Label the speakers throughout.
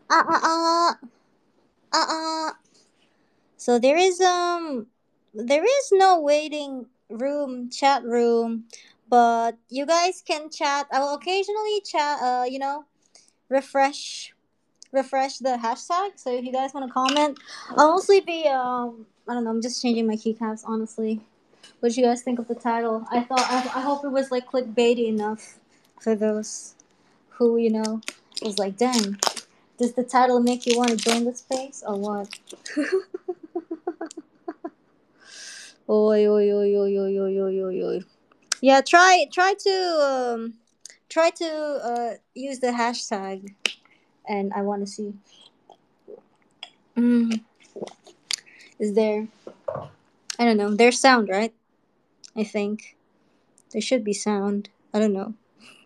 Speaker 1: Uh uh uh uh uh. So there is no waiting room, chat room, but you guys can chat. I will occasionally chat. Refresh refresh the hashtag. So if you guys want to comment, I'll mostly be I don't know. I'm just changing my keycaps honestly. What did you guys think of the title? I hope it was like clickbaity enough for those who was like, dang, does the title make you want to join the space or what? Oi oi oi oi oi oi oi oi oi. Yeah, try to use the hashtag, and I want to see. Mm, is there? I don't know. There's sound, right? I think there should be sound. I don't know.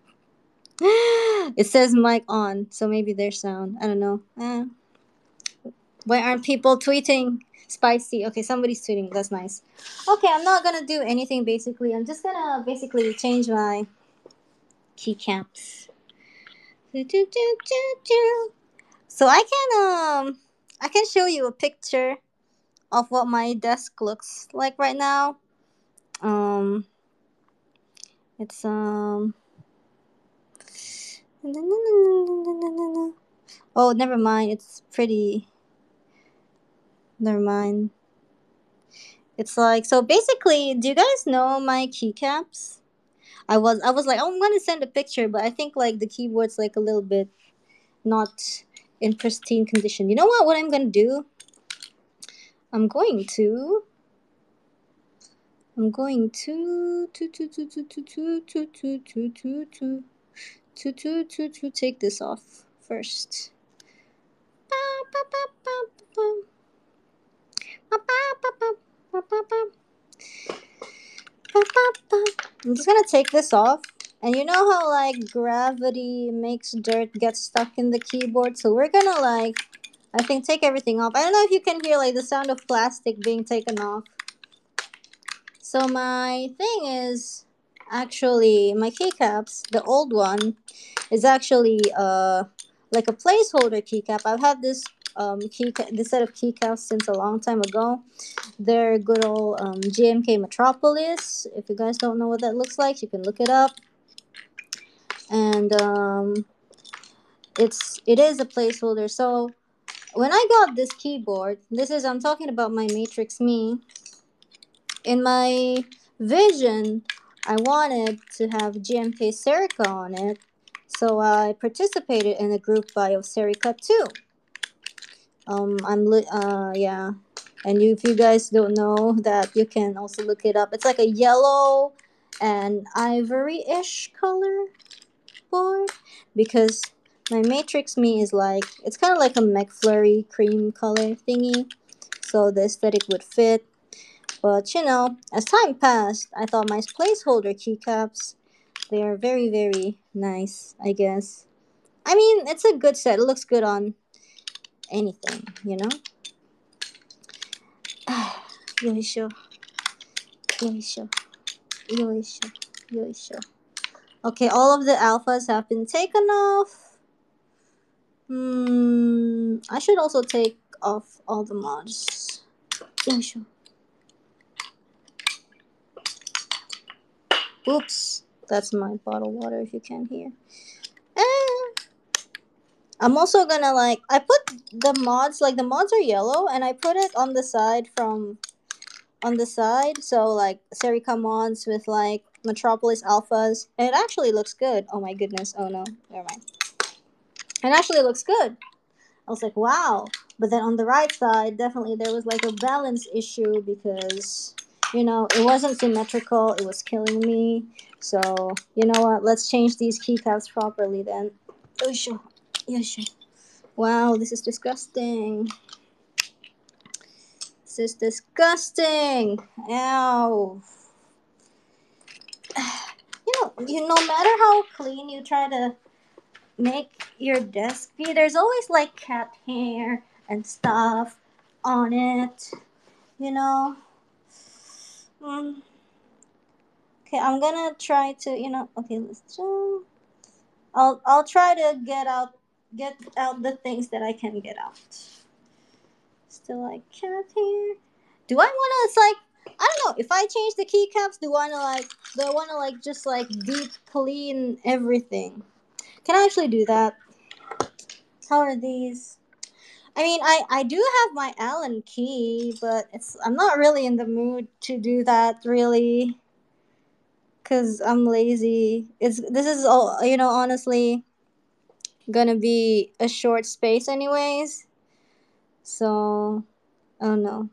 Speaker 1: It says mic on, so maybe there's sound. I don't know. Why aren't people tweeting spicy? Okay, somebody's tweeting. That's nice. Okay, I'm not gonna do anything basically. I'm just gonna basically change my keycaps. So I can show you a picture of what my desk looks like right now. Um it's oh, never mind. It's pretty. Never mind. It's like, so basically, do you guys know my keycaps? I was like, oh, I'm gonna send a picture, but I think like the keyboard's like a little bit not in pristine condition. You know what? What I'm gonna do? I'm going to I'm going to take this off first. I'm just gonna take this off. And you know how like gravity makes dirt get stuck in the keyboard? So we're gonna like, I think, take everything off. I don't know if you can hear like the sound of plastic being taken off. So my thing is actually my keycaps, the old one is actually like a placeholder keycap. I've had this set of keycaps since a long time ago. They're good old GMK Metropolis. If you guys don't know what that looks like, you can look it up. And it is a placeholder. So when I got this keyboard, I'm talking about my Matrix Me. In my vision, I wanted to have GMK Serica on it, so I participated in a group buy of Serica too. Yeah, and if you guys don't know that, you can also look it up. It's like a yellow and ivory-ish color board because my Matrix Me is like, it's kind of like a McFlurry cream color thingy, so the aesthetic would fit. But as time passed, I thought my placeholder keycaps, they are very, very nice, I guess. I mean, it's a good set. It looks good on anything. Yoisho, yoisho, yoisho, yoisho. Okay, all of the alphas have been taken off. I should also take off all the mods. Yoisho. Oops, that's my bottled water if you can't hear. Eh. I'm also gonna like, I put the mods, like the mods are yellow, and I put it on the side so like Serica mods with like Metropolis alphas, and it actually looks good. Oh my goodness! Oh no, never mind. It actually looks good. I was like, wow. But then on the right side, definitely there was like a balance issue because it wasn't symmetrical. It was killing me. So you know what? Let's change these keycaps properly then. Yosho, yosho. Wow, this is disgusting. This is disgusting. Ow. No matter how clean you try to make your desk be, there's always like cat hair and stuff on it. You know. Mm. Okay, I'm gonna try to. Okay, let's. I'll try to get out get out the things that I can get out. Still like cat hair. Do I wanna? It's like I don't know. If I change the keycaps, do I wanna like just like deep clean everything? Can I actually do that? How are these? I mean, I do have my Allen key, but I'm not really in the mood to do that really, cause I'm lazy. This is all honestly gonna be a short space anyways. So, oh no,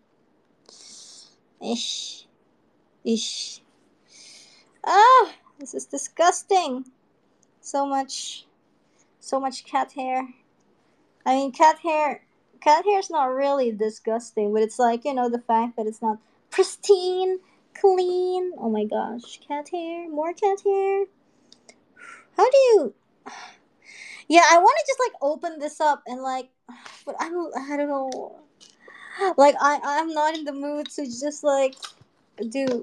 Speaker 1: ish, ish. Ah, this is disgusting. So much, so much cat hair. I mean, cat hair is not really disgusting, but it's like the fact that it's not pristine, clean. Oh my gosh, cat hair, more cat hair. How do you? Yeah, I want to just like open this up and like, but I don't know. Like I'm not in the mood to just like do.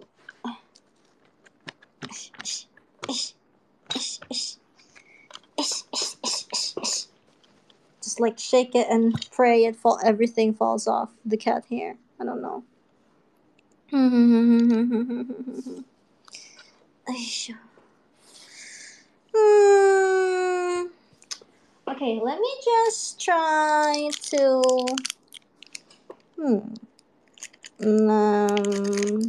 Speaker 1: Just like shake it and pray everything falls off the cat hair. I don't know. Hmm. Okay, let me just try to. Hmm. Um,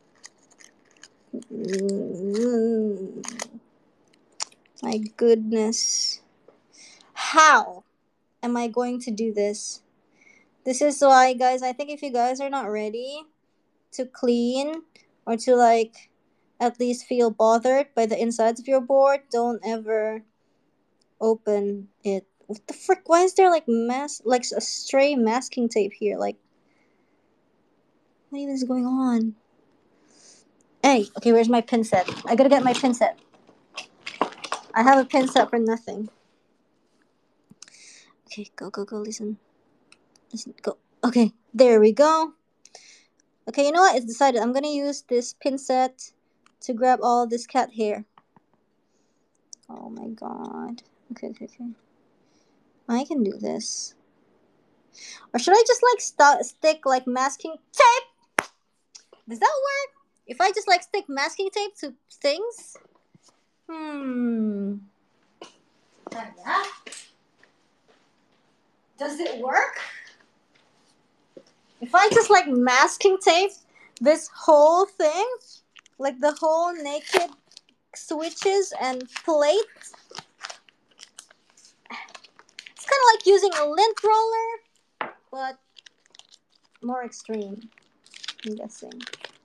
Speaker 1: my goodness. How am I going to do this? This is why, guys, I think if you guys are not ready to clean or to like at least feel bothered by the insides of your board, don't ever open it. What the frick? Why is there like a stray masking tape here? Like, what even is going on? Hey, okay, where's my pin set? I gotta get my pin set. I have a pin set for nothing. Okay, go, go, go, listen. Listen, go. Okay, there we go. Okay, you know what? It's decided. I'm gonna use this pin set to grab all this cat hair. Oh my god. Okay, okay, okay. I can do this. Or should I just like stick like masking tape? Does that work? If I just like stick masking tape to things? Hmm. Yeah. Does it work? If I just like masking tape this whole thing, like the whole naked switches and plate, it's kind of like using a lint roller, but more extreme, I'm guessing.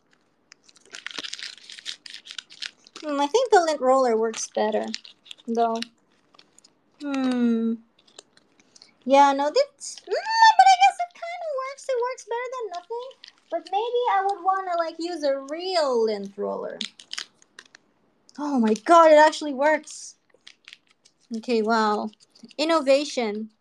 Speaker 1: I think the lint roller works better, though. Hmm. Yeah, no, that's. But I guess it kind of works. It works better than nothing. But maybe I would want to like use a real lint roller. Oh my god, it actually works. Okay, wow. Innovation.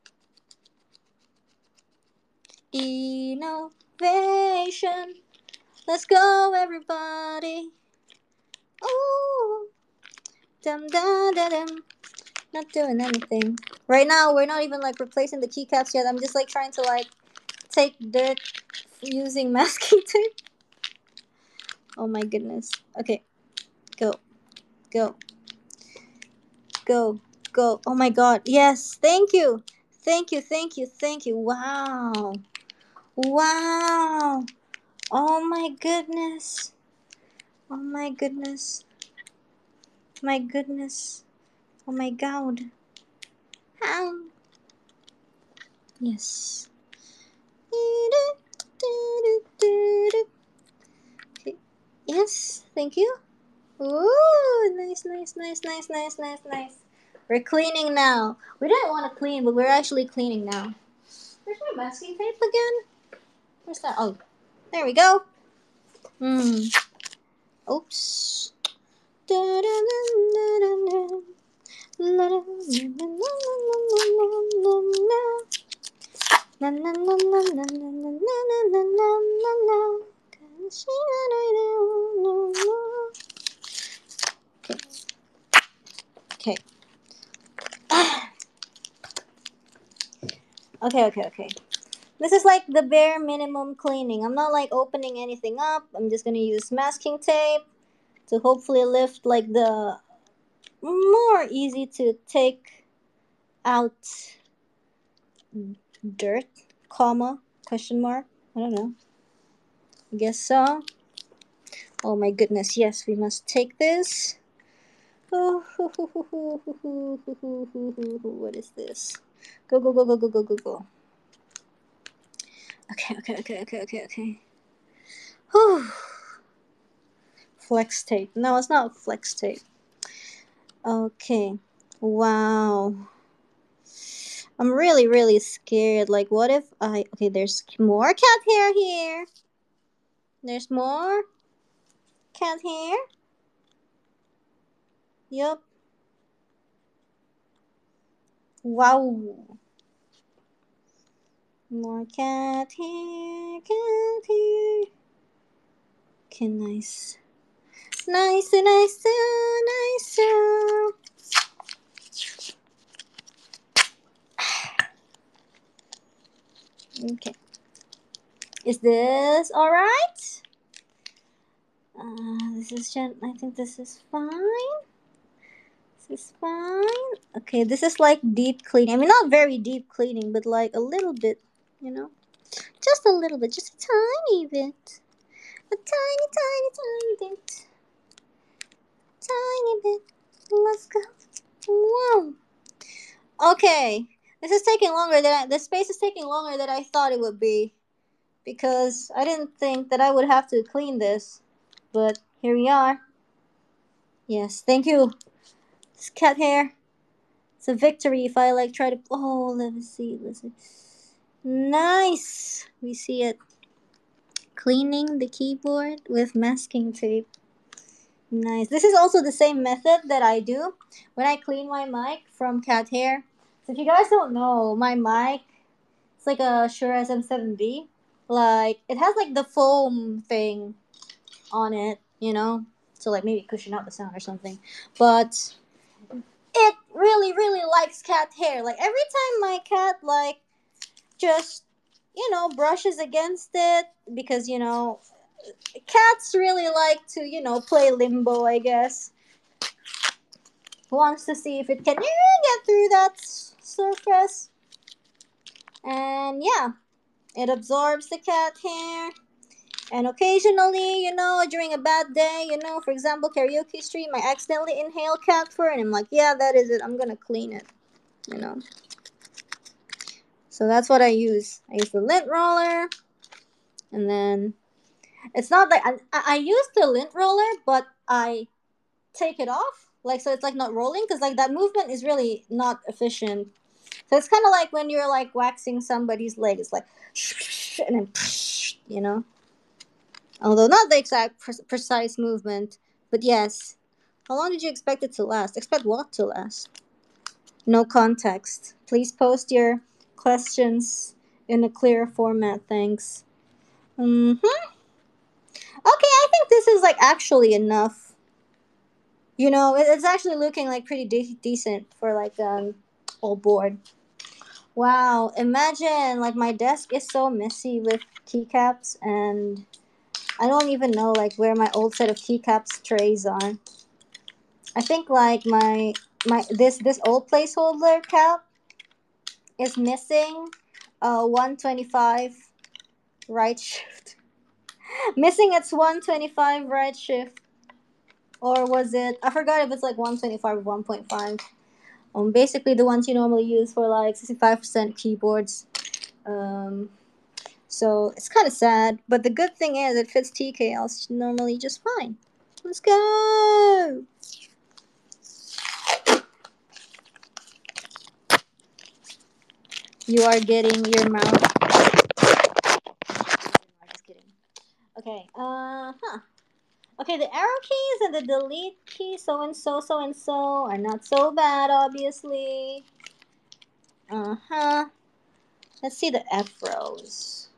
Speaker 1: Innovation. Let's go, everybody. Ooh. Dum dum dum dum. Not doing anything. Right now, we're not even like replacing the keycaps yet. I'm just like trying to like take dirt using masking tape. Oh my goodness. Okay. Go. Go. Go. Go. Oh my god. Yes. Thank you. Thank you. Thank you. Thank you. Wow. Wow. Oh my goodness. Oh my goodness. My goodness. Oh my god. How? Yes. Okay. Yes. Thank you. Ooh, nice, nice, nice, nice, nice, nice, nice. We're cleaning now. We didn't want to clean, but we're actually cleaning now. Where's my masking tape again? Where's that? Oh, there we go. Hmm. Oops. Okay. Okay. Okay, okay, okay. This is like the bare minimum cleaning. I'm not like opening anything up. I'm just gonna use masking tape to hopefully lift like the more easy to take out dirt, comma, question mark. I don't know. I guess so. Oh my goodness, yes, we must take this. Oh, what is this? Go, go, go, go, go, go, go, go. Okay, okay, okay, okay, okay, okay. Whew. Flex tape. No, it's not flex tape. Okay. Wow. I'm really, really scared. Like, what if I. Okay, there's more cat hair here. There's more cat hair. Yup. Wow. More cat hair, cat hair. Okay, nice. Nice, nice, nice. Okay. Is this alright? This is I think this is fine. This is fine. Okay, this is like deep cleaning. I mean, not very deep cleaning, but like a little bit, you know? Just a little bit, just a tiny bit. A tiny, tiny, tiny bit. Tiny bit. Let's go. Whoa. Okay. This is taking longer than this space is taking longer than I thought it would be. Because I didn't think that I would have to clean this. But here we are. Yes, thank you. It's cat hair. It's a victory if I like try to. Oh, let me see. Let's see. Nice. We see it. Cleaning the keyboard with masking tape. Nice. This is also the same method that I do when I clean my mic from cat hair. So if you guys don't know, my mic, it's like a Shure SM7B. Like it has like the foam thing on it, you know, to like maybe cushion out the sound or something. But it really, really likes cat hair. Like every time my cat like just brushes against it because cats really like to play limbo, I guess. Wants to see if it can get through that surface, and yeah, it absorbs the cat hair. And occasionally, during a bad day, for example, karaoke stream, I accidentally inhale cat fur, and I'm like, yeah, that is it, I'm gonna clean it, you know so that's what I use. I use the lint roller, and then it's not like I use the lint roller, but I take it off, like, so it's like not rolling, because like that movement is really not efficient. So it's kind of like when you're like waxing somebody's leg. It's like and then although not the exact precise movement, but yes. How long did you expect it to last? Expect what to last? No context. Please post your questions in a clear format. Thanks. Okay, I think this is like actually enough. It's actually looking like pretty decent for like old board. Wow, imagine like my desk is so messy with keycaps, and I don't even know like where my old set of keycaps trays are. I think like my this old placeholder cap is missing 125 right shift. Missing its 125 right shift, or was it, I forgot if it's like 125 or 1.5. Basically the ones you normally use for like 65% keyboards. Um, so it's kind of sad, but the good thing is it fits TKLs normally just fine. Let's go. You are getting your mouth. No, just kidding. Okay. Okay, the arrow keys and the delete key, so and so are not so bad, obviously. Let's see the F rows.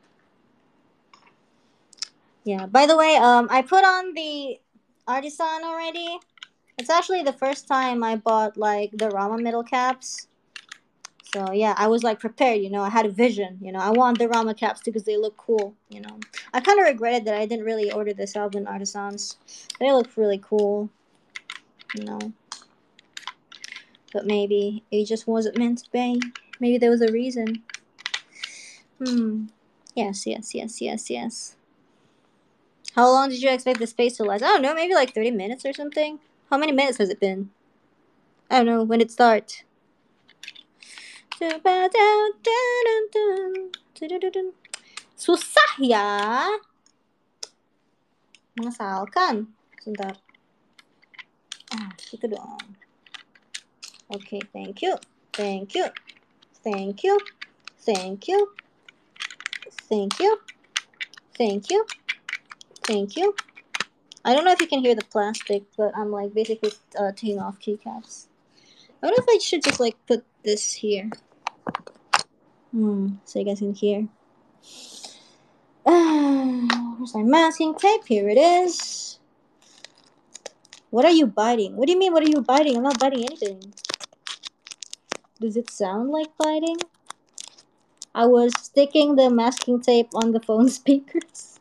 Speaker 1: Yeah. By the way, I put on the Artisan already. It's actually the first time I bought like the Rama middle caps. So yeah, I was like prepared. I had a vision. I want the Rama caps too because they look cool. I kind of regretted that I didn't really order the Salvin Artisans. They look really cool. You know, but maybe it just wasn't meant to be. Maybe there was a reason. Yes, yes, yes, yes, yes. How long did you expect the space to last? I don't know, maybe like 30 minutes or something. How many minutes has it been? I don't know when it starts. Susah ya. Mengesalkan. Sebentar. Itu dong. Okay, thank you. Thank you. Thank you. Thank you. Thank you. Thank you. Thank you. I don't know if you can hear the plastic, but I'm like basically taking off keycaps. I wonder if I should just like put this here. So you guys can hear. Where's my masking tape? Here it is. What are you biting? What do you mean, what are you biting? I'm not biting anything. Does it sound like biting? I was sticking the masking tape on the phone speakers.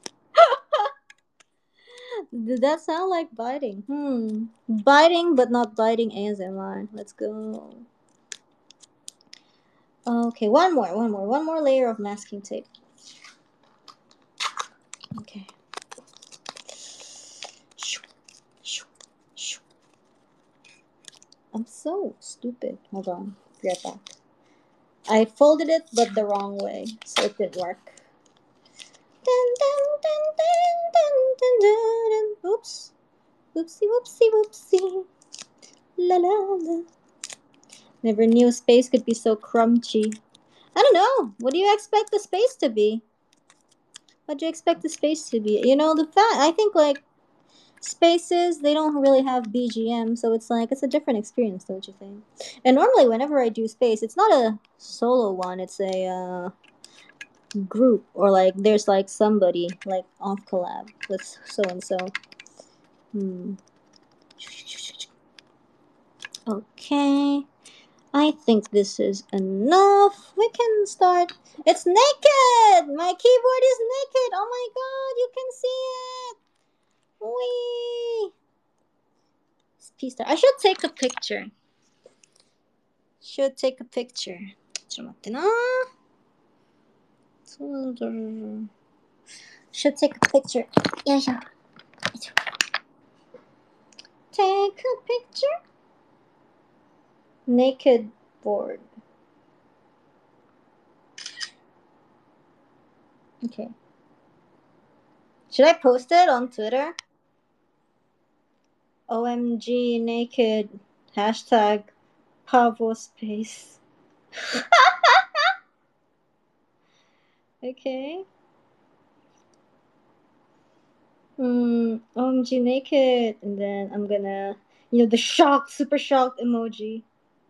Speaker 1: Did that sound like biting? Biting but not biting ASMR. Let's go. Okay, one more layer of masking tape. Okay. I'm so stupid. Hold on. Be right back. I folded it, but the wrong way, so it didn't work. Oops. Whoopsie, whoopsie, whoopsie. La la la. Never knew space could be so crunchy. I don't know. What do you expect the space to be? What do you expect the space to be? The fact, I think like spaces, they don't really have BGM, so it's like it's a different experience, don't you think? And normally whenever I do space, it's not a solo one, it's a group, or like there's like somebody like off collab with so and so. Okay, I think this is enough. We can start. It's naked. My keyboard is naked. Oh my god, you can see it. Wee. I should take a picture. Should take a picture. ちょっと待ってな。Should take a picture. よいしょ。Take a picture. Naked board. Okay. Should I post it on Twitter? OMG naked. Hashtag Pavo space. Okay. OMG naked. And then I'm gonna, the shocked, super shocked emoji.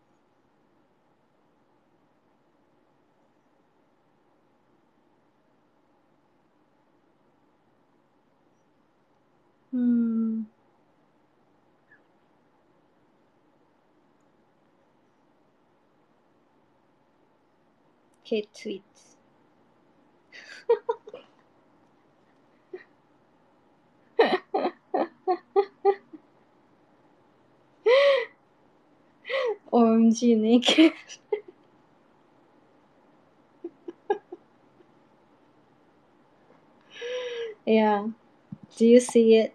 Speaker 1: Okay, tweet. OMG naked. Yeah. Do you see it?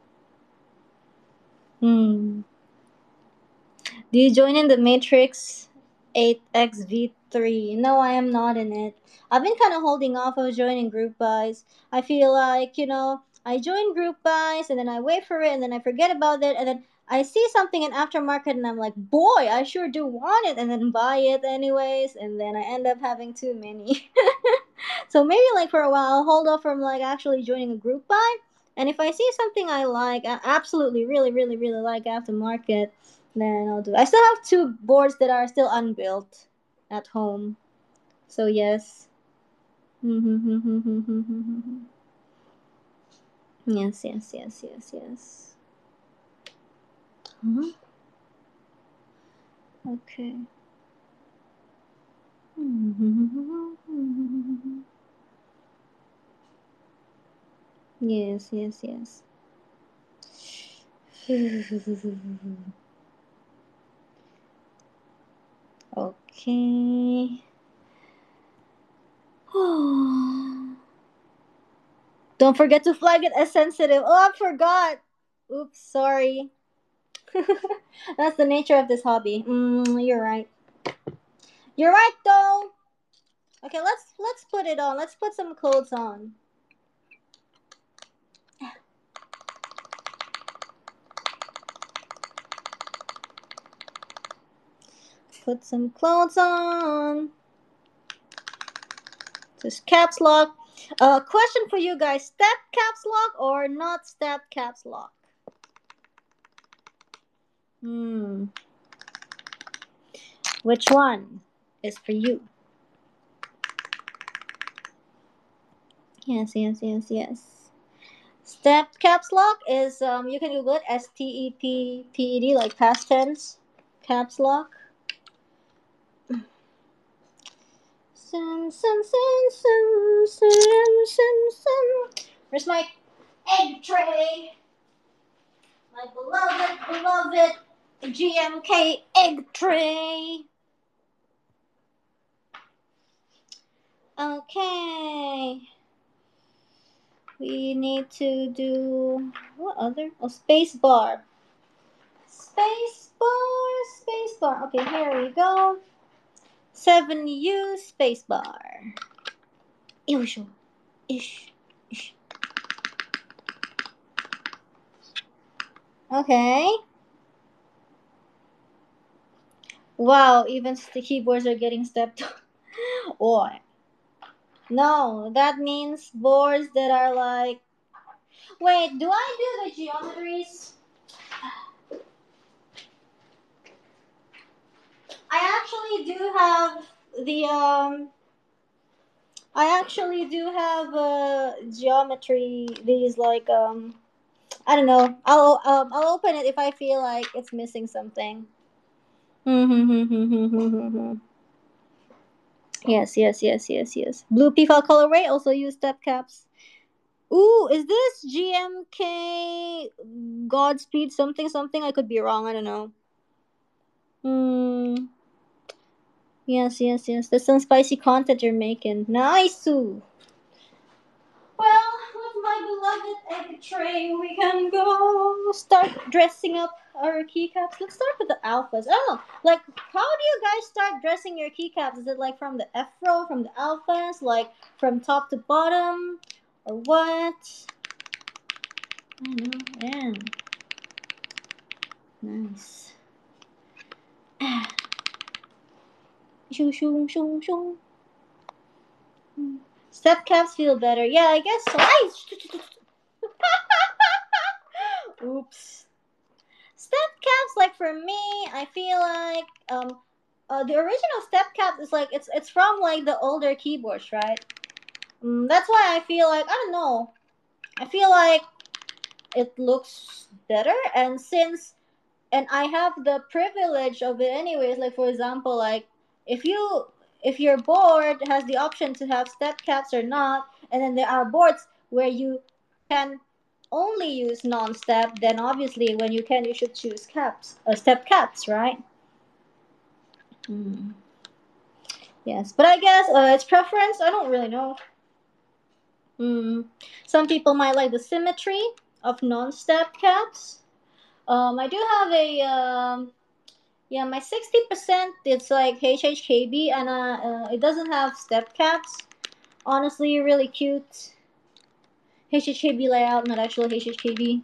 Speaker 1: Do you join in the Matrix 8xV3? No, I am not in it. I've been kind of holding off of joining group buys. I feel like, I join group buys and then I wait for it and then I forget about it and then I see something in aftermarket and I'm like, boy, I sure do want it, and then buy it anyways, and then I end up having too many. So maybe like for a while I'll hold off from like actually joining a group buy. And if I see something I like, I absolutely really, really, really like aftermarket, then I'll do it. I still have two boards that are still unbuilt at home. So yes. Yes, yes, yes, yes, yes. Okay. Yes, yes, yes. Okay. Don't forget to flag it as sensitive. Oh, I forgot. Oops, sorry. That's the nature of this hobby. You're right. You're right though. Okay, let's put it on. Let's put some clothes on. Put some clothes on. Just caps lock. Question for you guys: step caps lock or not step caps lock? Hmm. Which one is for you? Yes, yes, yes, yes. Step caps lock is you can Google it, STEPPED, like past tense caps lock. Where's my egg tray? My beloved, beloved GMK egg tray. Okay. We need to do what other? Oh, space bar. Space bar, space bar. Okay, here we go. 7U space bar. Ish, ish, ish. Okay. Wow, even the keyboards are getting stepped on. Oh, no, that means boards that are like. Wait, do I do the geometries? I actually do have the I actually do have geometry. These like I don't know. I'll open it if I feel like it's missing something. Yes, yes, yes, yes, yes. Blue Peacock colorway also use step caps. Ooh, is this GMK Godspeed something something? I could be wrong. I don't know. Hmm. Yes, yes, yes. There's some spicy content you're making. Nice. Well, with my beloved egg tray, we can go start dressing up our keycaps. Let's start with the alphas. Oh, like, how do you guys start dressing your keycaps? Is it like from the F row, from the alphas, like from top to bottom, or what? I know. Yeah. Nice. Shoo, shoo, shoo, shoo. Step caps feel better. Yeah, I guess so. Oops. Step caps, like for me, I feel like the original step caps is like it's from like the older keyboards, right? That's why I feel like I don't know. I feel like it looks better, and since and I have the privilege of it anyways. Like for example, like if you if your board has the option to have step caps or not, and then there are boards where you can only use non-step, then obviously when you can, you should choose caps, step caps, right? Mm. Yes, but I guess it's preference. I don't really know. Mm. Some people might like the symmetry of non-step caps. I do have a yeah, my 60% it's like HHKB, and it doesn't have step caps. Honestly, really cute HHKB layout, not actual HHKB.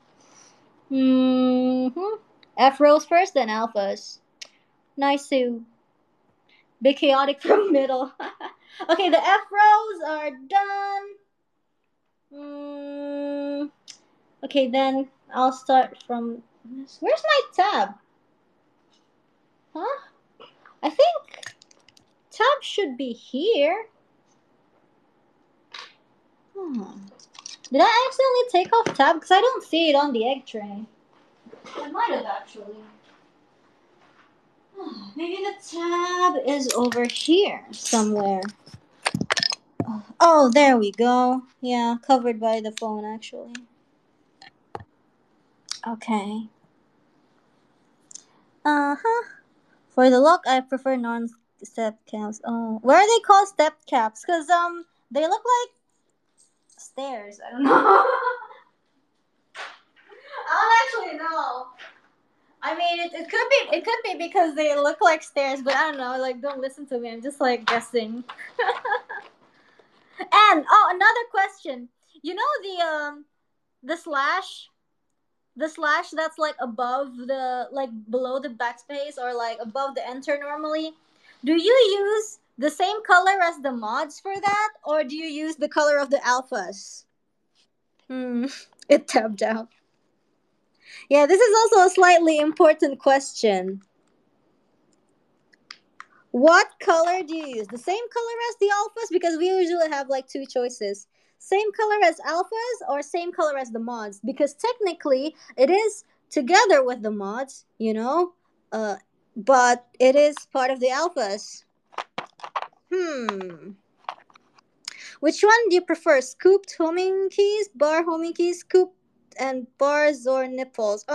Speaker 1: F rows first, then alphas. Nice too. Big chaotic from middle. Okay, the F rows are done. Mm, okay, then I'll start from. Where's my tab? Huh? I think tab should be here. Hmm. Did I accidentally take off tab? Because I don't see it on the egg tray. I might have actually. Maybe the tab. tab is over here somewhere. Oh, there we go. Yeah, covered by the phone actually. Okay. Uh-huh. For the look, I prefer non-step caps. Oh, where are they called step caps? Cause they look like stairs. I don't know. I don't actually know. I mean, it could be because they look like stairs, but I don't know. Like, don't listen to me. I'm just like guessing. And oh, another question. You know the slash, the slash that's like above the like below the backspace or like above the enter normally. Do you use the same color as the mods for that, or do you use the color of the alphas? Hmm. It tabbed out. Yeah, this is also a slightly important question. What color do you use? The same color as the alphas? Because we usually have like two choices. Same color as alphas or same color as the mods? Because technically it is together with the mods, you know? Uh but it is part of the alphas. Hmm. Which one do you prefer? Scooped homing keys, bar homing keys, scooped and bars or nipples?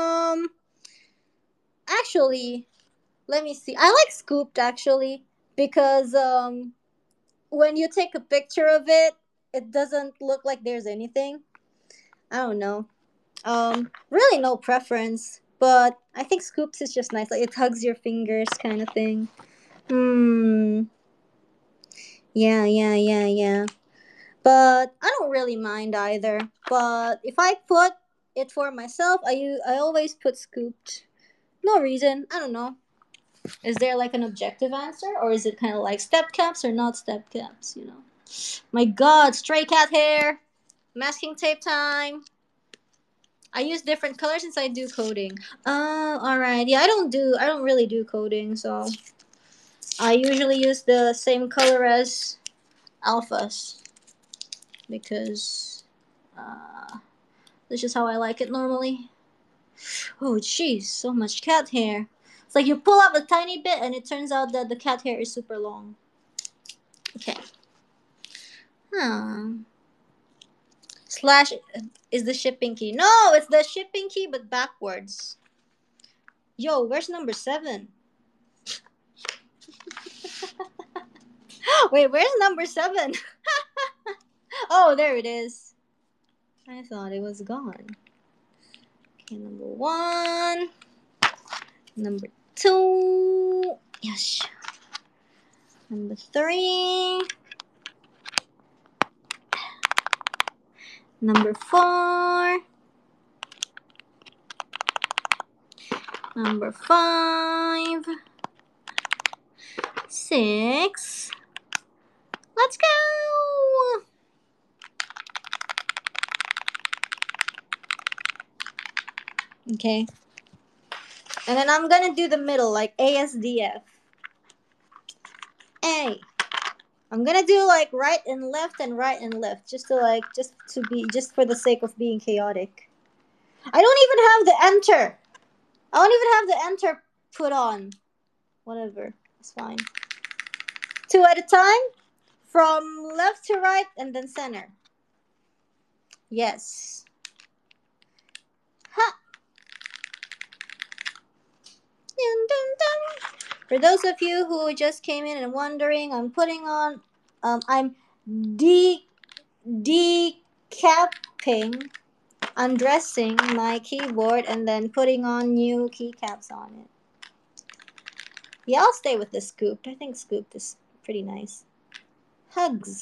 Speaker 1: Actually, let me see. I like scooped actually because when you take a picture of it, it doesn't look like there's anything. I don't know. Really no preference, but I think scoops is just nice. Like it hugs your fingers, kind of thing. Hmm. Yeah, yeah, yeah, yeah. But I don't really mind either. But if I put it for myself, I always put scooped. No reason. I don't know. Is there like an objective answer, or is it kind of like step caps or not step caps? You know. My God, stray cat hair. Masking tape time. I use different colors since I do coding. Oh, all right. Yeah, I don't really do coding, so I usually use the same color as alphas because this is how I like it normally. Oh, jeez, so much cat hair. It's like you pull up a tiny bit and it turns out that the cat hair is super long. Okay. Huh. Slash is the shipping key. No, it's the shipping key but backwards. Yo, where's number 7? Wait, where's number 7? Oh, there it is. I thought it was gone. Okay, number 1. Number 2. Yes. Number 3. Number 4. Number 5. 6. Let's go! Okay. And then I'm gonna do the middle, like ASDF. A. I'm gonna do like right and left and right and left, just for the sake of being chaotic. I don't even have the enter. I don't even have the enter put on. Whatever, it's fine. 2 at a time, from left to right and then center. Yes. Ha. Dun, dun, dun. For those of you who just came in and wondering, I'm decapping, undressing my keyboard and then putting on new keycaps on it. Yeah, I'll stay with the scooped. I think scooped is pretty nice. Hugs.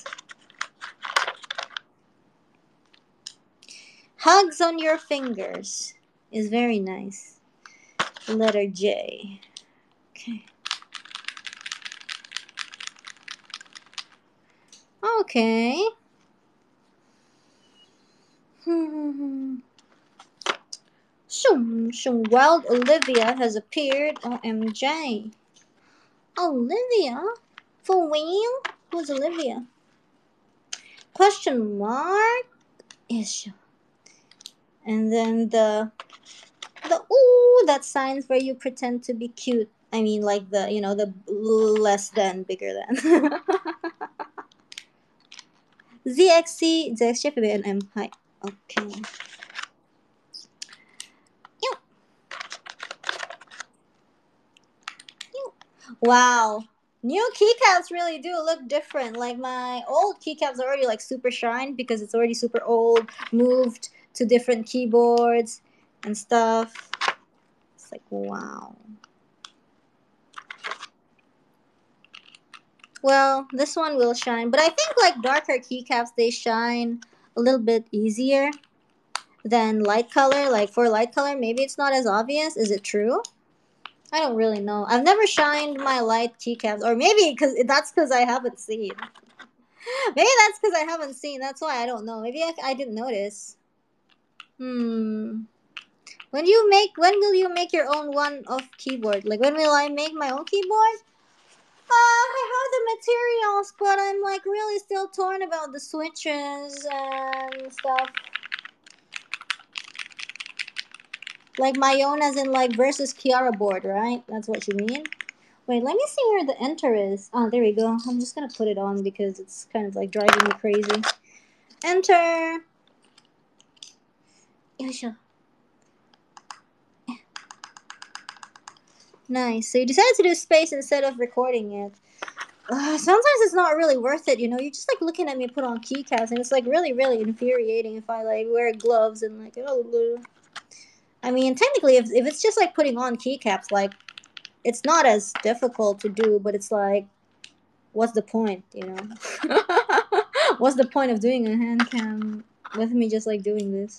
Speaker 1: Hugs on your fingers is very nice. Letter J. Okay. Okay. Shum, shum, Wild Olivia has appeared. OMJ. Olivia? For real? Who's Olivia? Question mark? Yes. And then the ooh, that signs where you pretend to be cute I mean, like the the less than bigger than. ZXC PBNM. Hi. Okay. Ew. Ew. Wow. New keycaps really do look different. Like my old keycaps are already like super shine because it's already super old, moved to different keyboards and stuff. It's like wow. Well, this one will shine, but I think like darker keycaps they shine a little bit easier than light color. Like for light color, maybe it's not as obvious. Is it true? I don't really know. I've never shined my light keycaps, or maybe because I haven't seen. Maybe that's because I haven't seen. That's why I don't know. Maybe I didn't notice. Hmm. When will you make your own one-off keyboard? Like when will I make my own keyboard? I have the materials, but I'm like really still torn about the switches and stuff. Like my own as in like versus Kiara board, right? That's what you mean? Wait, let me see where the enter is. Oh, there we go. I'm just gonna put it on because it's kind of like driving me crazy. Enter. Yoisho. Nice. So you decided to do space instead of recording it. Sometimes it's not really worth it, You're just like looking at me put on keycaps, and it's like really, really infuriating if I like wear gloves and like oh. I mean, technically, if it's just like putting on keycaps, like it's not as difficult to do, but it's like, what's the point? What's the point of doing a hand cam with me just like doing this?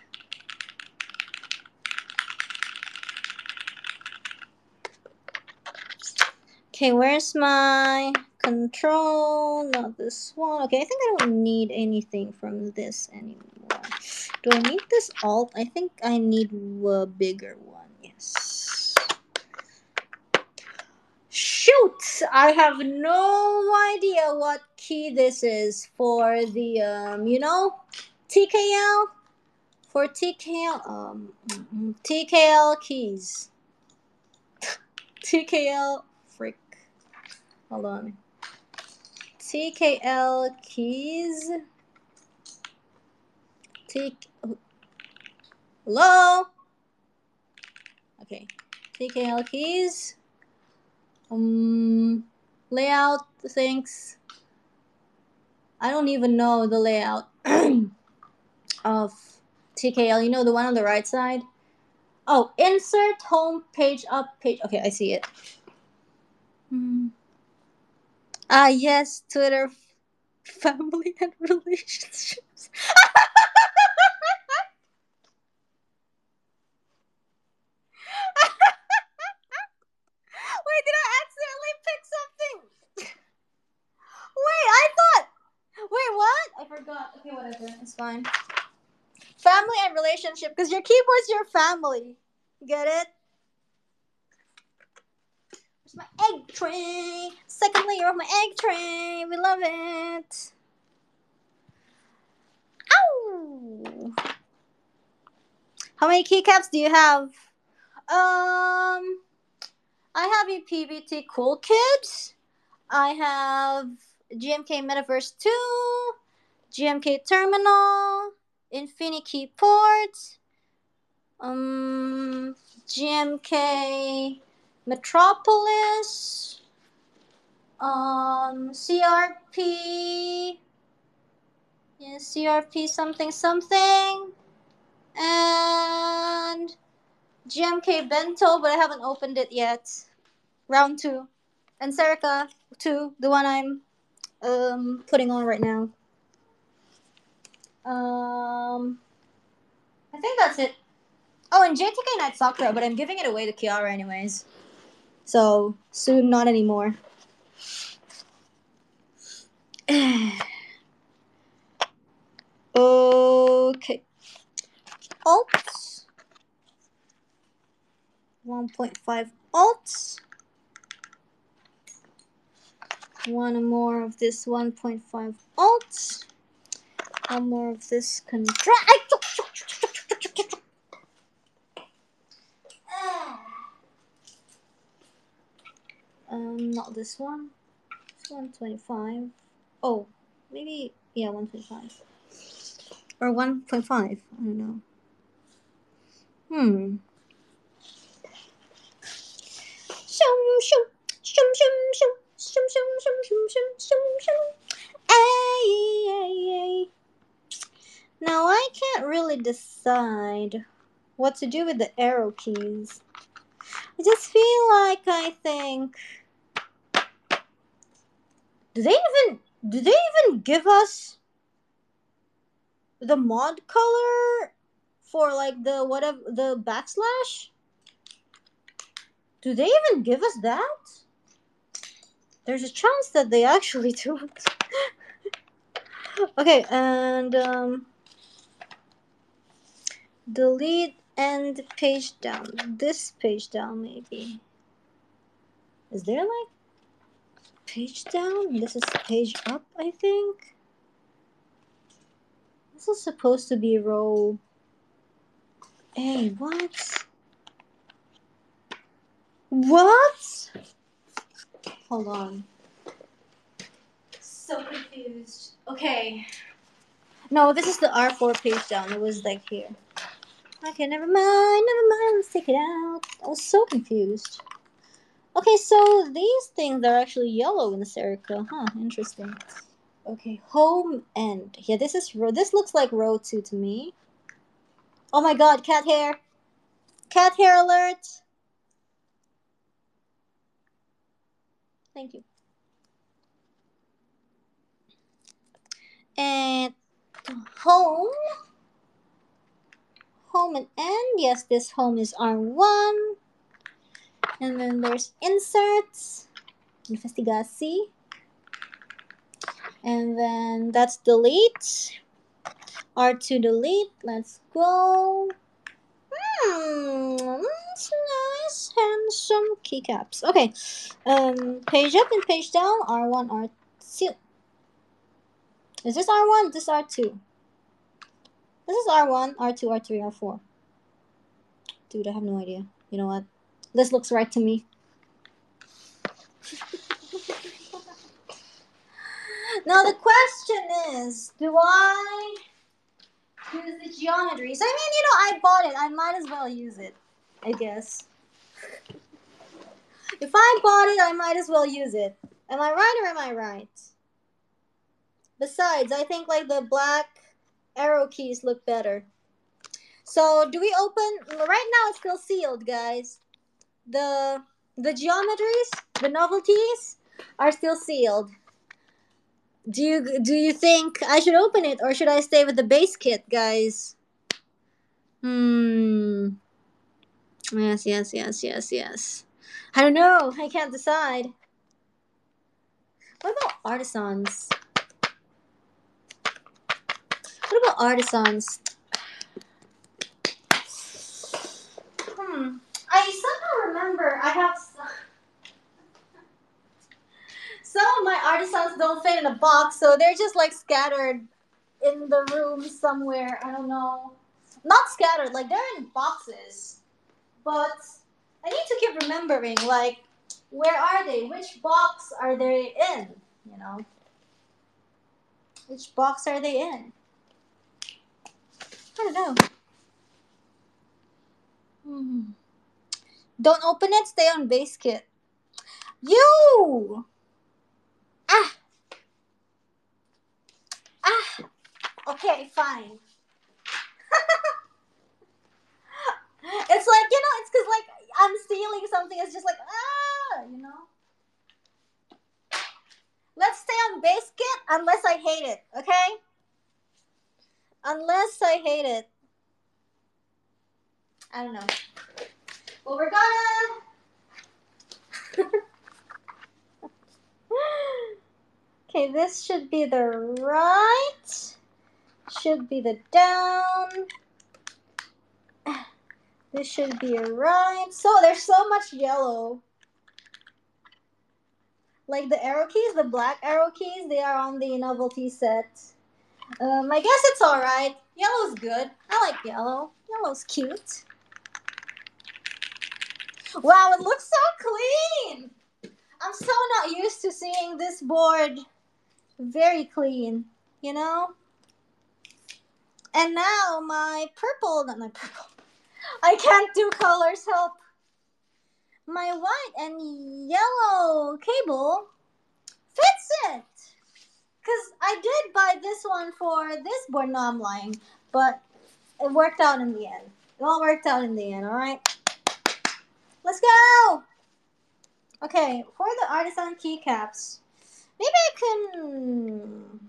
Speaker 1: Okay, where's my control? Not this one. Okay, I think I don't need anything from this anymore. Do I need this alt? I think I need a bigger one. Yes. Shoot! I have no idea what key this is for the TKL for TKL TKL keys. TKL freak. Hold on. TKL keys. Hello. Okay. TKL keys. Layout things. I don't even know the layout of TKL. You know the one on the right side. Oh, insert home page up page. Okay, I see it. Ah, yes, Twitter family and relationships. Wait, did I accidentally pick something? Wait, I thought. Wait, what? I forgot. Okay, whatever. It's fine. Family and relationship, because your keyboard's your family. Get it? Where's my egg tray? Second layer of my egg tray. We love it. Ow! How many keycaps do you have? I have a PBT Cool Kid. I have GMK Metaverse 2, GMK Terminal, Infinity Port, GMK Metropolis, CRP, yeah, CRP something something, and GMK Bento, but I haven't opened it yet. Round 2. And Serica 2, the one I'm putting on right now. I think that's it. Oh, and JTK Night Sakura, but I'm giving it away to Kiara anyways. So soon, not anymore. Okay. Alt. 1.5 alt. One more of this 1.5 alt. One more of this control. not this one. It's 125. Oh, maybe, yeah, 125. Or 1.5. I don't know. Hmm. Shum, shum, shum, shum, shum, shum, shum, shum, shum, shum, shum, shum. Ay, ay, ay. Now I can't really decide what to do with the arrow keys. I just feel like I think, do they even give us the mod color for like the whatever the backslash? Do they even give us that? There's a chance that they actually do. Okay, and delete and page down. This page down maybe. Is there like page down? This is page up, I think. This is supposed to be row. Hey, what? What? Hold on. So confused. Okay. No, this is the R4 page down. It was like here. Okay, never mind. Let's take it out. I was so confused. Okay, so these things are actually yellow in this Erica. Huh, interesting. Okay, home end. Yeah, this is row. This looks like row 2 to me. Oh my god, cat hair. Cat hair alert. Thank you. And home. Home and end. Yes, this home is R1. And then there's inserts. Investigasi. And then that's delete. R2 delete. Let's go. That's nice. Handsome keycaps. Okay. Page up and page down. R1, R2. Is this R1? This R2. This is R1, R2, R3, R4. Dude, I have no idea. You know what? This looks right to me. Now the question is, do I use the geometries? I mean, I bought it. I might as well use it, I guess. If I bought it, I might as well use it. Am I right or am I right? Besides, I think like the black arrow keys look better. So do we open? Right now it's still sealed, guys. The geometries, the novelties are still sealed. Do you think I should open it or should I stay with the base kit, guys? Yes. I don't know. I can't decide. What about artisans? What about artisans? I somehow remember I have some of my artisans don't fit in a box, so they're just like scattered in the room somewhere. I don't know. Not scattered, like they're in boxes. But I need to keep remembering, like, where are they? Which box are they in? Which box are they in? I don't know. Don't open it, stay on base kit. You! Ah! Okay, fine. It's like, it's because, like, I'm stealing something. It's just like, Let's stay on base kit unless I hate it, okay? Unless I hate it. I don't know. Well, we're gonna... Okay, this should be the right. Should be the down. This should be a right. So there's so much yellow. Like the arrow keys, the black arrow keys, they are on the novelty set. I guess it's alright. Yellow's good. I like yellow. Yellow's cute. Wow, it looks so clean. I'm so not used to seeing this board very clean, you know? And now my purple, not my purple, I can't do colors, help. My white and yellow cable fits it. Because I did buy this one for this board. No, I'm lying. But it worked out in the end. It all worked out in the end, alright? Let's go! Okay, for the artisan keycaps, maybe I can.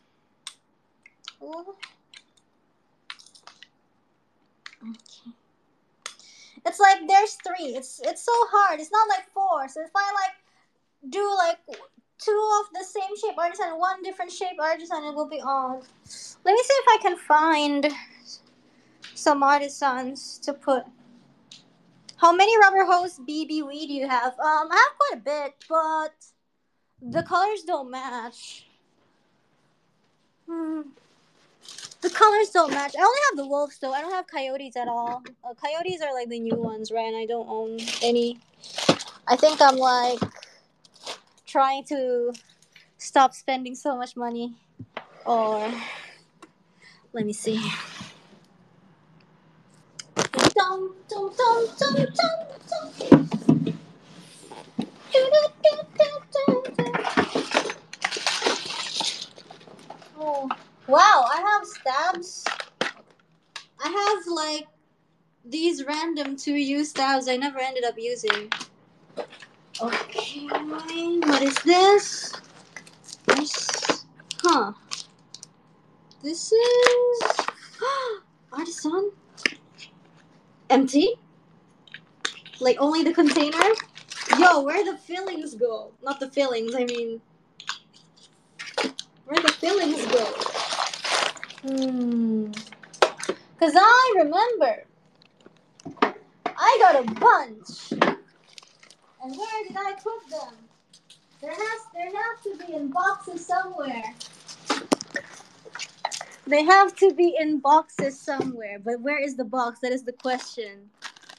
Speaker 1: Okay. It's like there's three. It's so hard. It's not like four. So if I like do like two of the same shape artisan, one different shape artisan, it will be odd. Let me see if I can find some artisans to put. How many rubber hose BBW do you have? I have quite a bit, but the colors don't match. Hmm. The colors don't match. I only have the wolves though. I don't have coyotes at all. Coyotes are like the new ones, right? And I don't own any. I think I'm like trying to stop spending so much money. Or let me see. Dum, dum, dum, dum, dum, dum. Oh. Wow, I have stabs. I have like these random 2U stabs I never ended up using. Okay, what is this? Huh. This is artisan. Empty? Like only the container? Yo, where the fillings go? Not the fillings, I mean, where the fillings go? Cause I remember I got a bunch. And where did I put them? There have to be in boxes somewhere. They have to be in boxes somewhere. But where is the box? That is the question.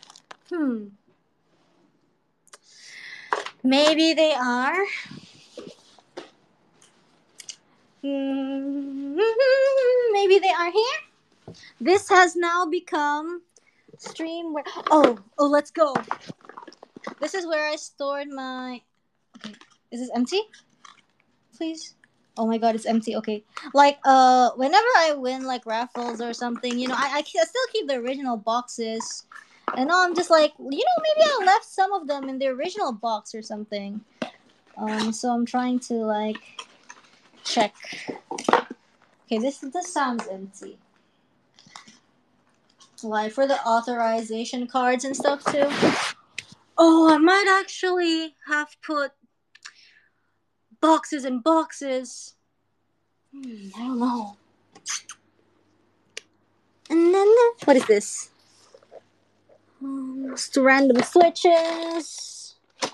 Speaker 1: Maybe they are. Maybe they are here. This has now become stream where. Oh, let's go. This is where I stored my. Okay, is this empty? Please. Oh my god, it's empty. Okay, like whenever I win like raffles or something, I still keep the original boxes, and now I'm just like, maybe I left some of them in the original box or something. So I'm trying to like check. Okay, this sounds empty. Like for the authorization cards and stuff too. Oh, I might actually have put boxes and boxes. I don't know. And then what is this? Random switches.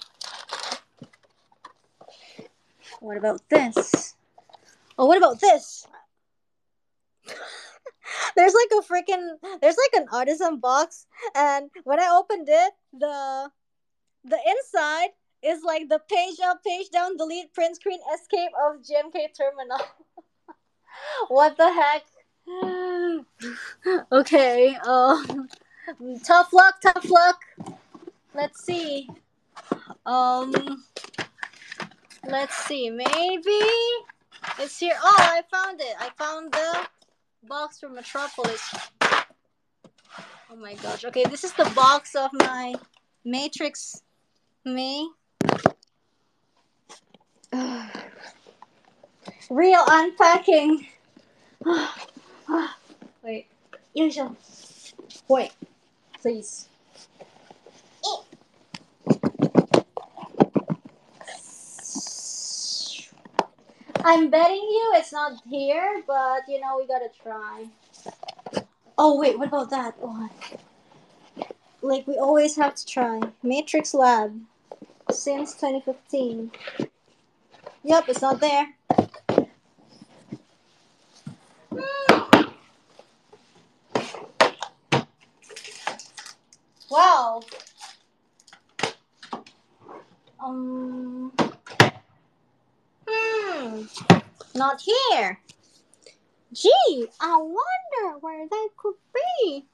Speaker 1: What about this? Oh, what about this? There's like an artisan box, and when I opened it, the inside is like the page up, page down, delete, print screen, escape of GMK terminal. What the heck? Okay. Tough luck. Tough luck. Let's see. Um. Let's see. Maybe it's here. Oh, I found it. I found the box from Metropolis. Oh my gosh. Okay, this is the box of my Matrix Me. Real unpacking. Wait. Usual. Wait. Please. I'm betting you it's not here, but we gotta try. Oh wait, what about that one? Like we always have to try. Matrix Lab. Since 2015. Yep, it's not there. Wow. Not here. Gee, I wonder where they could be.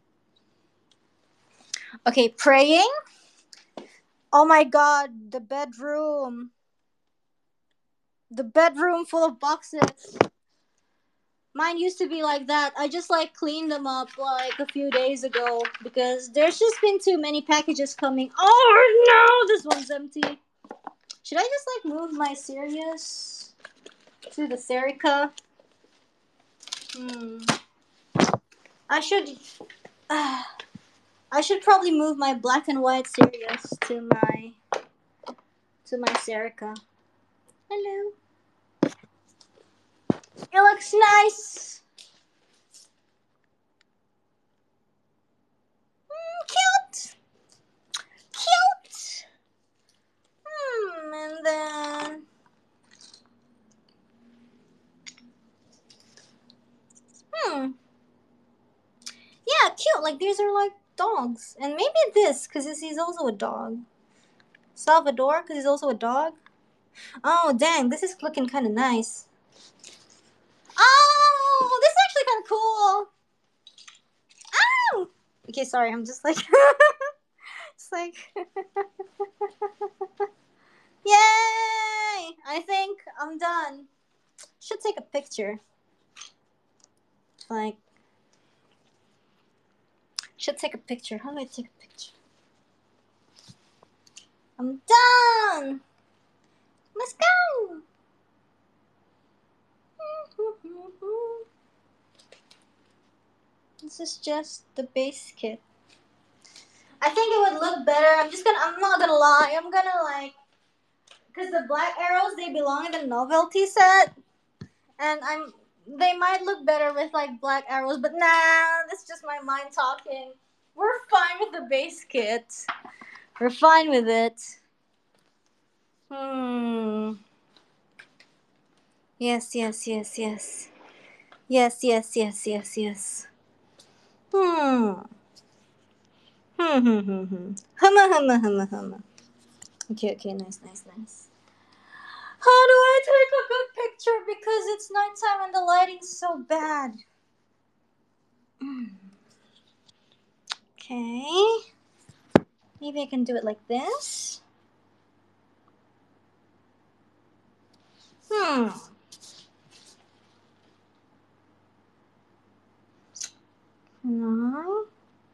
Speaker 1: Okay, praying. Oh my god, the bedroom. The bedroom full of boxes. Mine used to be like that. I just like cleaned them up like a few days ago because there's just been too many packages coming. Oh no, this one's empty. Should I just like move my Sirius to the Serica? Hmm. I should. Uh, I should probably move my black and white Sirius to my Serica. Hello. It looks nice. Cute. Cute. And then hmm. Yeah, cute. Like these are like dogs, and maybe this because he's also a dog. Salvador because he's also a dog. Oh dang, this is looking kind of nice. Oh, this is actually kind of cool. Oh. Okay, sorry. I'm just like, it's like, yay! I think I'm done. Should take a picture. Like, should take a picture. How do I take a picture? I'm done. Let's go. This is just the base kit. I think it would look better. I'm not gonna lie. I'm gonna like, because the black arrows, they belong in the novelty set. And they might look better with like black arrows, but nah, that's just my mind talking. We're fine with the base kit. We're fine with it. Hmm. Yes, yes, yes, yes. Yes, yes, yes, yes, yes. Hmm. Hmm. Humma, humma, humma, humma. Okay, okay, nice, nice, nice. How do I take a good picture? Because it's nighttime and the lighting's so bad. Okay. Maybe I can do it like this. Hmm. No.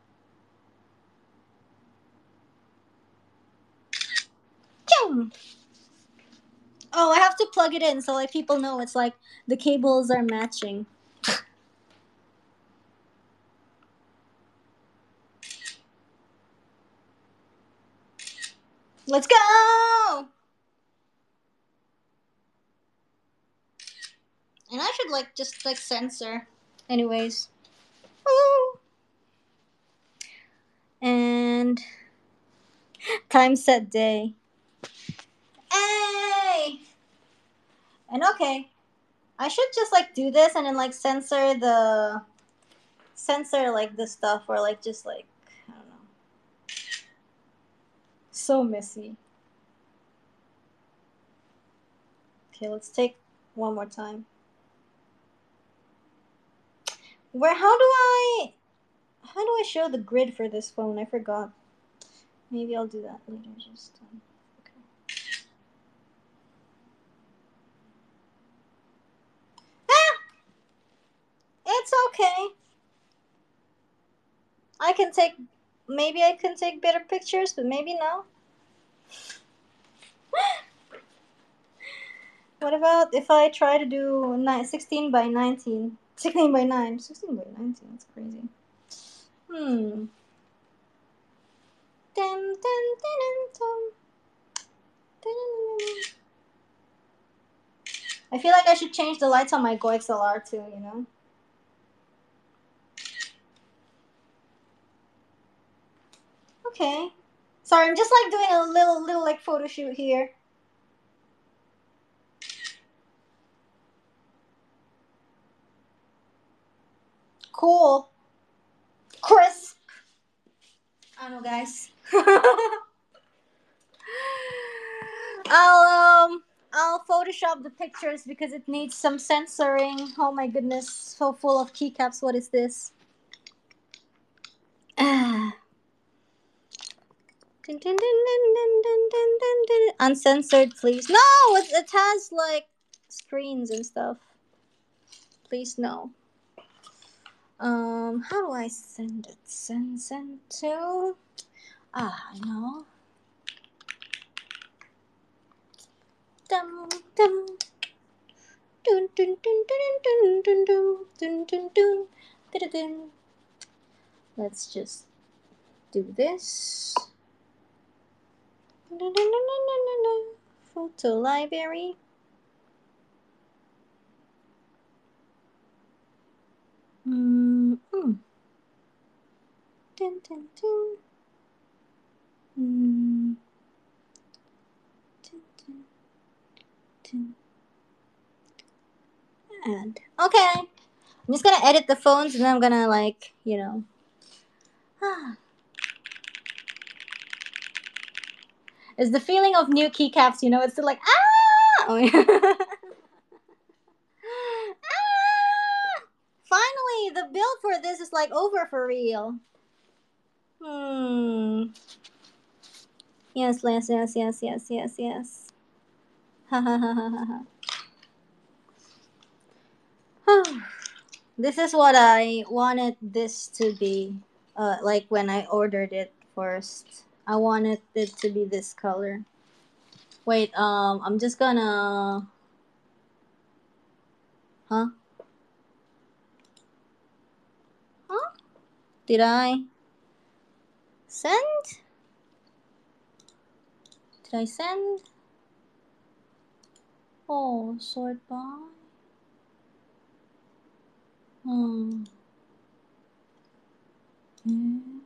Speaker 1: Pew! Oh, I have to plug it in so like people know it's like the cables are matching. Let's go! And I should like just like censor. Anyways. Woo! And time set day. Hey! And okay. I should just like do this and then like censor like the stuff or like just like I don't know. So messy. Okay, let's take one more time. Where how do I show the grid for this phone? I forgot. Maybe I'll do that later. Just okay. Ah, it's okay. I can take. Maybe I can take better pictures, but maybe no. What about if I try to do 16 by 19? 16 by 9. 16 by 19. That's crazy. Hmm. Dum, dum, dum, dum, dum. I feel like I should change the lights on my Go XLR too, you know? Okay. Sorry, I'm just like doing a little like photo shoot here. Cool. Crisp. I don't know, guys. I'll I'll Photoshop the pictures because it needs some censoring. Oh my goodness, so full of keycaps. What is this? Ah. Dun, dun, dun, dun, dun, dun, dun, dun, dun. Uncensored, please. No, it has like screens and stuff. Please no. How do I send it? Send to. I know. Dum dum. Dun dun dun dun dun dun dun dun dun dun dun dun. Let's just do this. Dun, dun, dun, dun, dun, dun, dun. Photo library. Mm. Dun, dun, dun. Mm. Dun, dun, dun. Add. Okay. I'm just gonna edit the phones and then I'm gonna like, it's the feeling of new keycaps, it's still like ah. Oh, yeah. Ah! Finally, the build for this is like over for real. Yes, yes, yes, yes, yes, yes, yes. Ha ha ha ha ha ha. This is what I wanted this to be. Like when I ordered it first, I wanted it to be this color. Wait, I'm just gonna. Huh? Huh? Did I send? Did I send? Oh, sort by. Hmm. Hmm.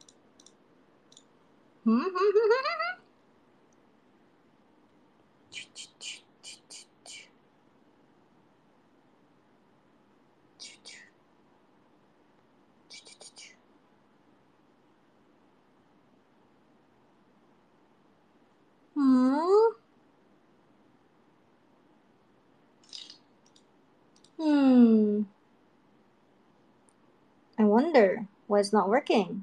Speaker 1: Hmm. Hmm. I wonder why it's not working.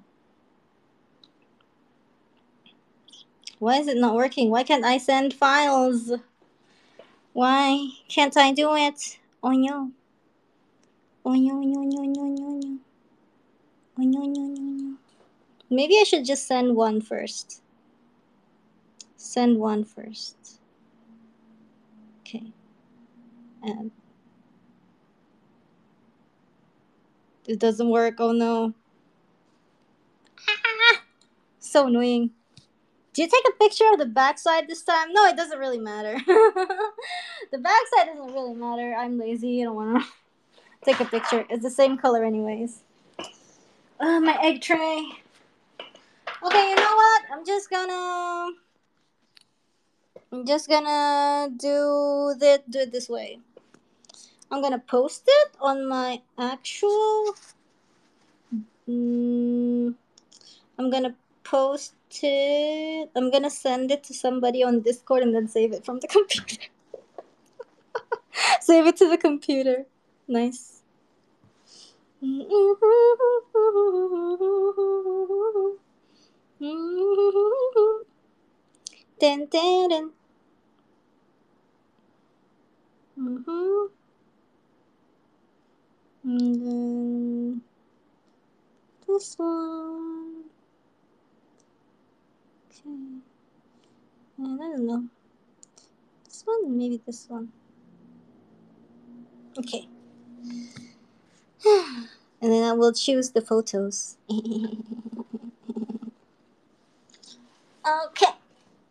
Speaker 1: Why is it not working? Why can't I send files? Why can't I do it? Oh no. Oh no, no, no, no, no, no. Oh no, no, no, no. Maybe I should just send one first. Send one first. Okay. And it doesn't work. Oh no. Ah! So annoying. Do you take a picture of the backside this time? No, it doesn't really matter. The backside doesn't really matter. I'm lazy. I don't want to take a picture. It's the same color, anyways. My egg tray. Okay, you know what? I'm just gonna do it this way. I'm gonna post it on my actual. Mm, I'm gonna post it. I'm gonna send it to somebody on Discord and then save it from the computer. Save it to the computer. Nice. Dun, dun, dun. Mm-hmm. And then this one. Okay. And I don't know. This one, maybe this one. Okay. And then I will choose the photos. Okay.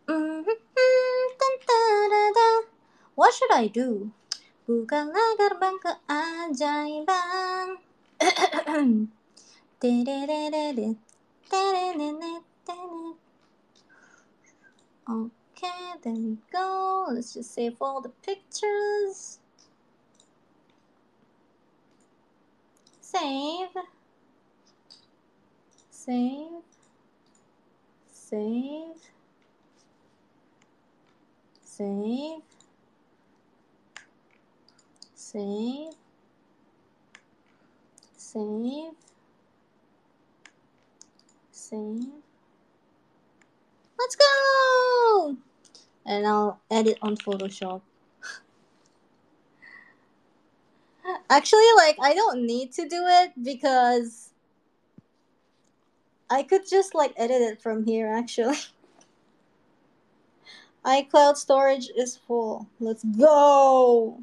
Speaker 1: What should I do? Bukalah gerbang keajaiban. Okay, there we go. Let's just save all the pictures. Save. Save. Save. Save. Save. Save. Save. Let's go! And I'll edit on Photoshop. Actually, like, I don't need to do it because I could just, like, edit it from here, actually. iCloud storage is full. Let's go!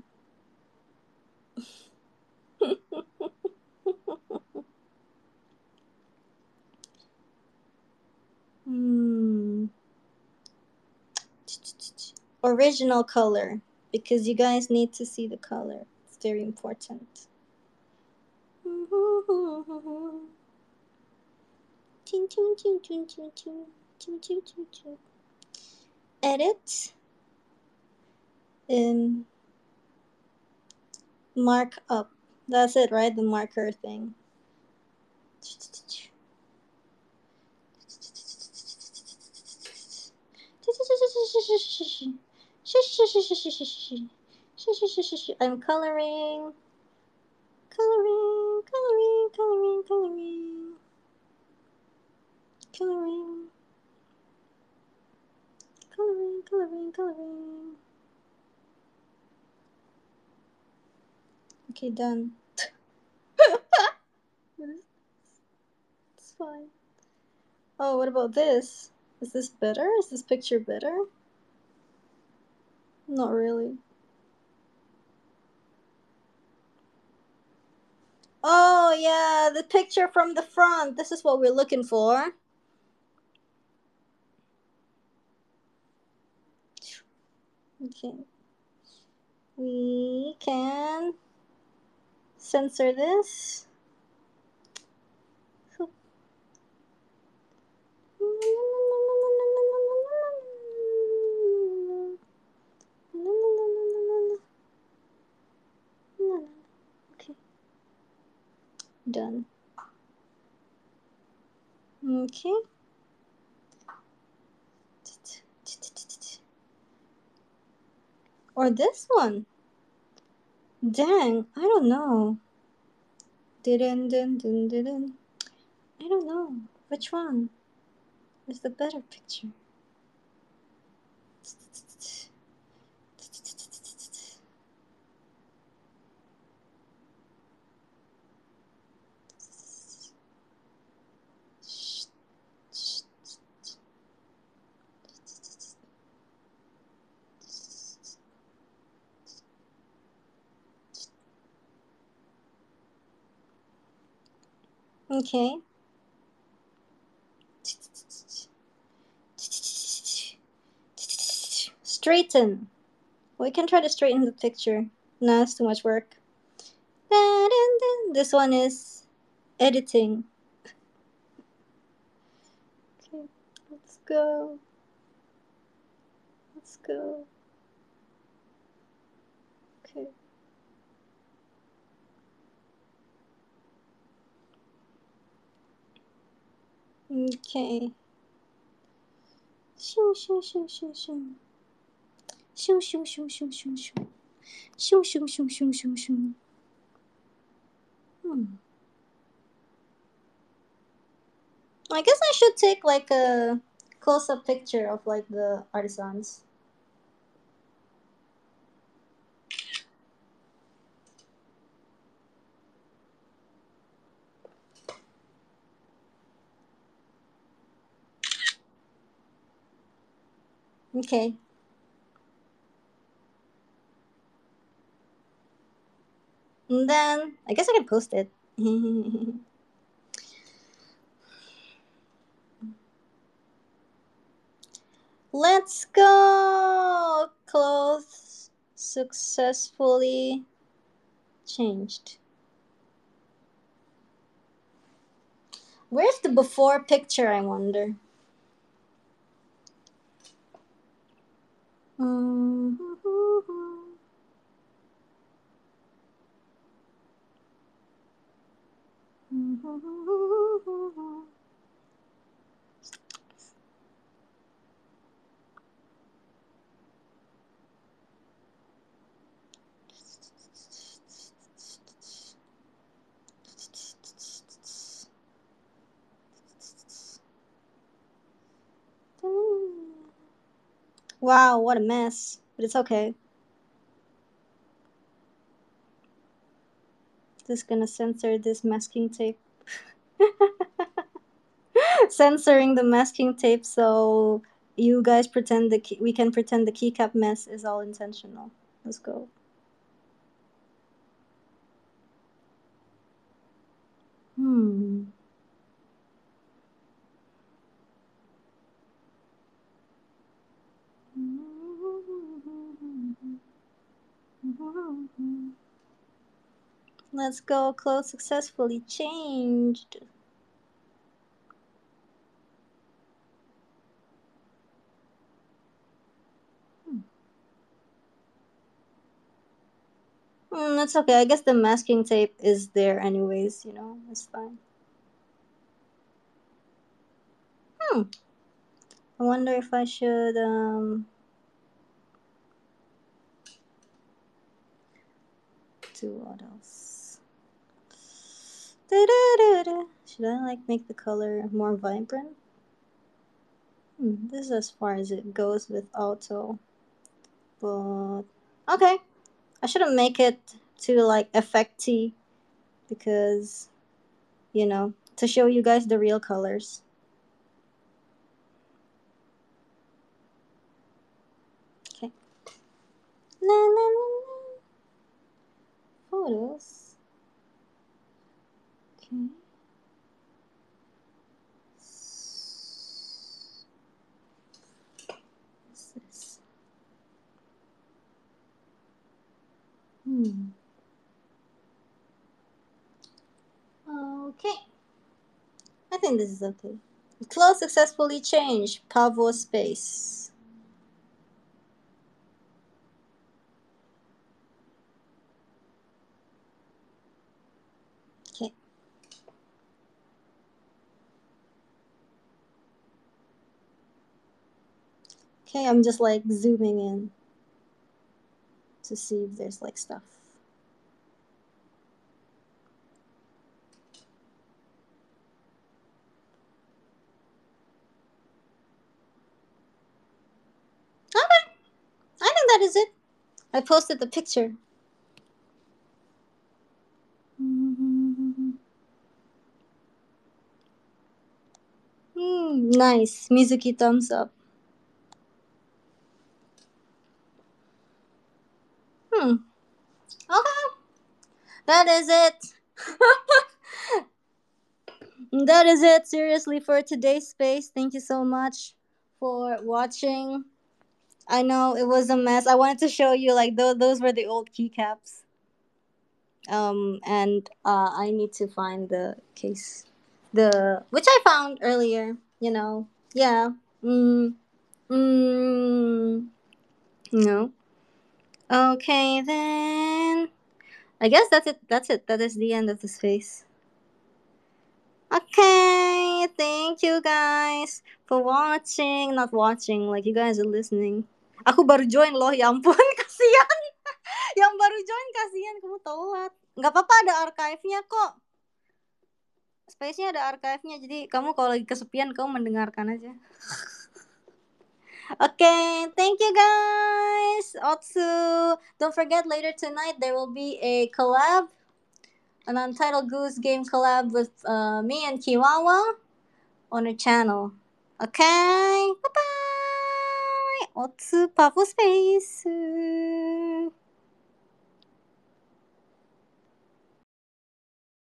Speaker 1: Hmm. Original color. Because you guys need to see the color. It's very important. Edit. Um, mark up. That's it, right? The marker thing. I'm coloring. Coloring, coloring, coloring, coloring. Coloring. Coloring, coloring, coloring. Okay, done. It's fine. Oh, what about this? Is this better? Is this picture better? Not really. Oh, yeah, the picture from the front. This is what we're looking for. Okay. We can censor this. Okay. Done. Okay. Or this one. Dang, I don't know. Didn't, didn't, didn't. I don't know. Which one is the better picture? Okay. Straighten. We can try to straighten the picture. No, it's too much work. This one is editing. Okay, let's go. Let's go. Okay. Okay. Shoo, shoo, shoo, shoo, shoo. Shoo, shoo, shoo, shoo, shoo, shoo. Shoo, shoo, shoo, shoo, shoo, shoo. I guess I should take like a close-up picture of like the artisans. Okay. And then I guess I can post it. Let's go! Clothes successfully changed. Where's the before picture, I wonder? Wow, what a mess. But it's okay. Just gonna censor this masking tape. Censoring the masking tape so you guys pretend we can pretend the keycap mess is all intentional. Let's go. Hmm. Let's go. Clothes successfully changed. That's okay. I guess the masking tape is there anyways, It's fine. Hmm. I wonder if I should do what else? Da-da-da-da. Should I like make the color more vibrant? This is as far as it goes with auto, but okay. I shouldn't make it too like effecty because to show you guys the real colors. Okay. La, la, la, la. Photos. Okay. What's this? Hmm. Okay. I think this is okay. Close successfully changed. Pavo space. Okay. Okay, I'm just like zooming in to see if there's like stuff. Okay, I think that is it. I posted the picture. Nice. Mizuki thumbs up. Hmm. Okay. That is it. That is it, seriously, for today's space. Thank you so much for watching. I know it was a mess. I wanted to show you, like, those were the old keycaps. And I need to find the case. Which I found earlier, Yeah. Mm, mm, no. Okay, then. I guess that's it. That's it. That is the end of the space. Okay, thank you guys for watching. Not watching, like you guys are listening. Aku baru join loh, ya ampun, kasihan. Yang baru join kasihan, kamu telat. Nggak apa-apa, ada archive-nya kok. Space-nya ada archive-nya, jadi kamu kalau lagi kesepian, kamu mendengarkan aja. Okay, thank you guys. Otsu, don't forget later tonight there will be a collab, an Untitled Goose Game collab with me and Kiwawa on her channel. Okay, bye bye. Otsu Purple Space.